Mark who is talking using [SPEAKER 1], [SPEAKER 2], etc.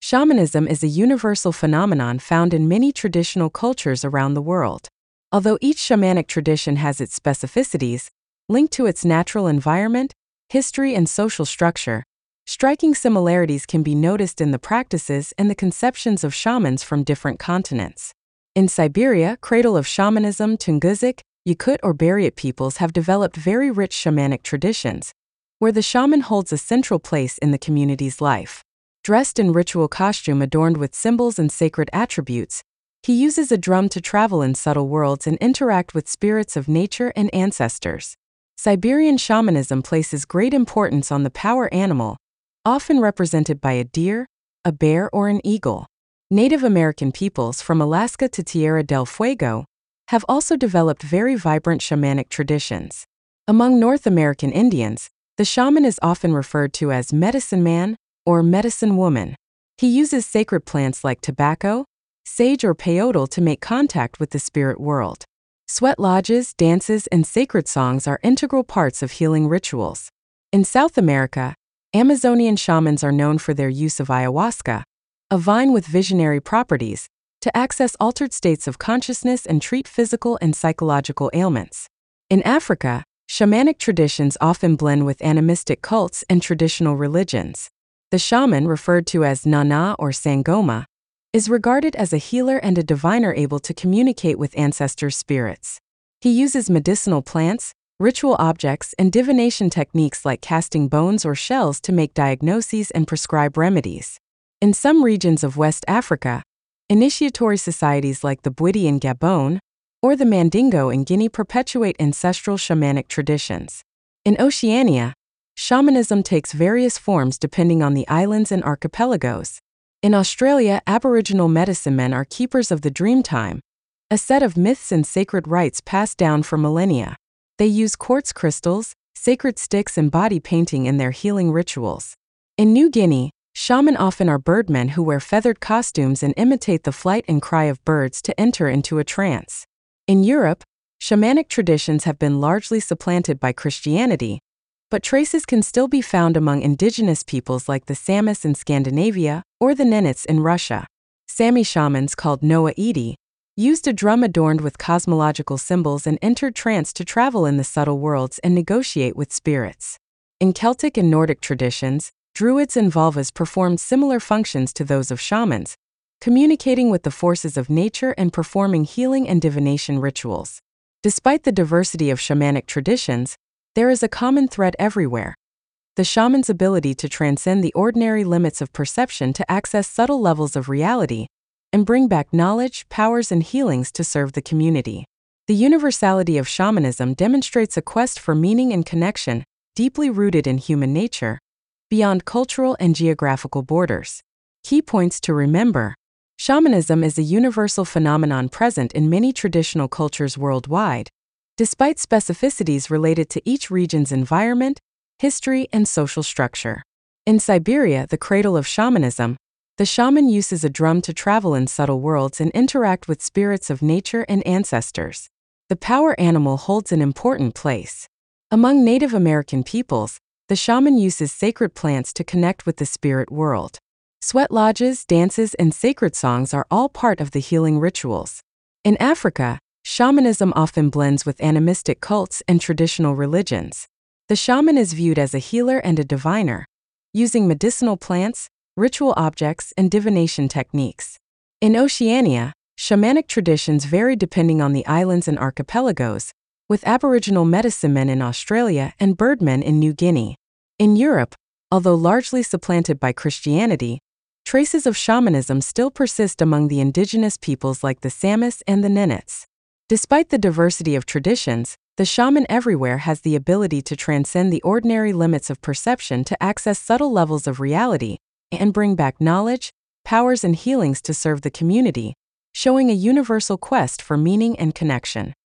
[SPEAKER 1] Shamanism is a universal phenomenon found in many traditional cultures around the world. Although each shamanic tradition has its specificities, linked to its natural environment, history, and social structure, striking similarities can be noticed in the practices and the conceptions of shamans from different continents. In Siberia, cradle of shamanism, Tungusic, Yakut or Buryat peoples have developed very rich shamanic traditions, where the shaman holds a central place in the community's life. Dressed in ritual costume adorned with symbols and sacred attributes, he uses a drum to travel in subtle worlds and interact with spirits of nature and ancestors. Siberian shamanism places great importance on the power animal, often represented by a deer, a bear, or an eagle. Native American peoples from Alaska to Tierra del Fuego have also developed very vibrant shamanic traditions. Among North American Indians, the shaman is often referred to as medicine man or medicine woman. He uses sacred plants like tobacco, sage, or peyote to make contact with the spirit world. Sweat lodges, dances, and sacred songs are integral parts of healing rituals. In South America, Amazonian shamans are known for their use of ayahuasca, a vine with visionary properties, to access altered states of consciousness and treat physical and psychological ailments. In Africa, shamanic traditions often blend with animistic cults and traditional religions. The shaman, referred to as Nana or Sangoma, is regarded as a healer and a diviner able to communicate with ancestor spirits. He uses medicinal plants, ritual objects, and divination techniques like casting bones or shells to make diagnoses and prescribe remedies. In some regions of West Africa, initiatory societies like the Bwiti in Gabon or the Mandingo in Guinea perpetuate ancestral shamanic traditions. In Oceania, shamanism takes various forms depending on the islands and archipelagos. In Australia, Aboriginal medicine men are keepers of the Dreamtime, a set of myths and sacred rites passed down for millennia. They use quartz crystals, sacred sticks, and body painting in their healing rituals. In New Guinea, shaman often are birdmen who wear feathered costumes and imitate the flight and cry of birds to enter into a trance. In Europe, shamanic traditions have been largely supplanted by Christianity, but traces can still be found among indigenous peoples like the Samis in Scandinavia or the Nenets in Russia. Sami shamans, called Noa Edi, used a drum adorned with cosmological symbols and entered trance to travel in the subtle worlds and negotiate with spirits. In Celtic and Nordic traditions, druids and vulvas performed similar functions to those of shamans, communicating with the forces of nature and performing healing and divination rituals. Despite the diversity of shamanic traditions, there is a common thread everywhere: the shaman's ability to transcend the ordinary limits of perception to access subtle levels of reality and bring back knowledge, powers, and healings to serve the community. The universality of shamanism demonstrates a quest for meaning and connection, deeply rooted in human nature, beyond cultural and geographical borders. Key points to remember: shamanism is a universal phenomenon present in many traditional cultures worldwide, despite specificities related to each region's environment, history, and social structure. In Siberia, the cradle of shamanism, the shaman uses a drum to travel in subtle worlds and interact with spirits of nature and ancestors. The power animal holds an important place. Among Native American peoples, the shaman uses sacred plants to connect with the spirit world. Sweat lodges, dances, and sacred songs are all part of the healing rituals. In Africa, shamanism often blends with animistic cults and traditional religions. The shaman is viewed as a healer and a diviner, using medicinal plants, ritual objects, and divination techniques. In Oceania, shamanic traditions vary depending on the islands and archipelagos, with Aboriginal medicine men in Australia and birdmen in New Guinea. In Europe, although largely supplanted by Christianity, traces of shamanism still persist among the indigenous peoples like the Samis and the Nenets. Despite the diversity of traditions, the shaman everywhere has the ability to transcend the ordinary limits of perception to access subtle levels of reality and bring back knowledge, powers, and healings to serve the community, showing a universal quest for meaning and connection.